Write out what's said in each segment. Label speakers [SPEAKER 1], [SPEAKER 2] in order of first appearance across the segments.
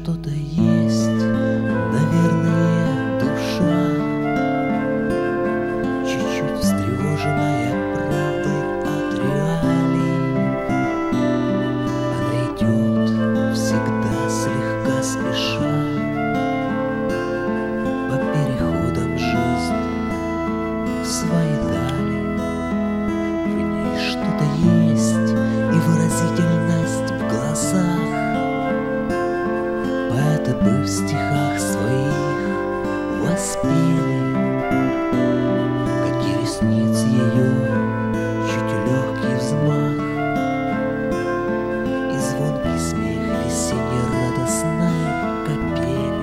[SPEAKER 1] что-то есть, наверное, душа, чуть-чуть встревоженная правдой от реалий. Она идет всегда слегка спеша по переходам жизни в свои дали. В ней что-то есть и выразительность в глазах. Поэты бы в стихах своих воспели, как и ресниц ее чуть легкий взмах и звонкий смех весенне-радостной капели.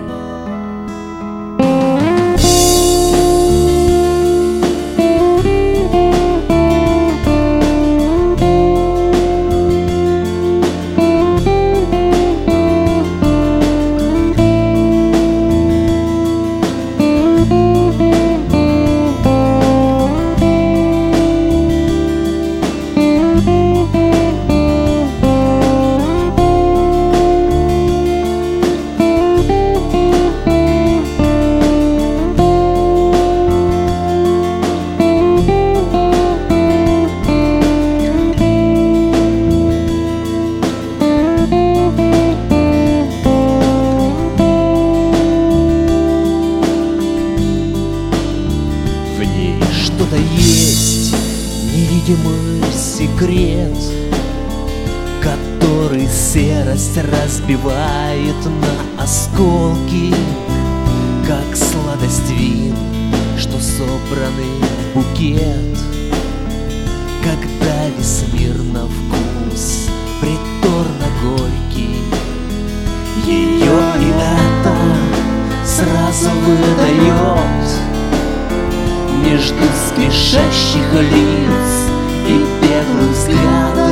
[SPEAKER 1] В ней что-то есть, невидимый секрет, который серость разбивает на осколки, как сладость вин, что собраны в букет, когда весь мир на вкус приторно горький. Ее и это сразу выдает между спешащих лиц и беглых взглядов